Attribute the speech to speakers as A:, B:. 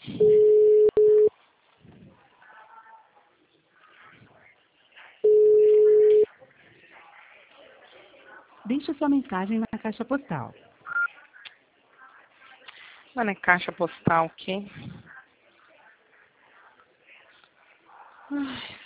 A: Deixe sua mensagem na caixa postal.
B: Vai na caixa postal aqui. Ai,